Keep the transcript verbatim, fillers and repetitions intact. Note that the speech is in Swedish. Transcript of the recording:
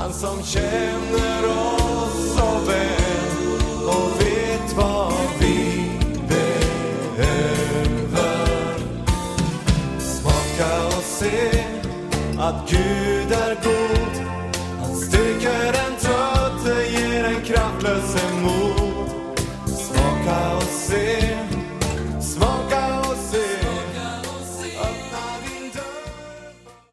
Han som känner oss så väl och vet vad vi behöver. Smaka och se att Gud är god. Han styrker en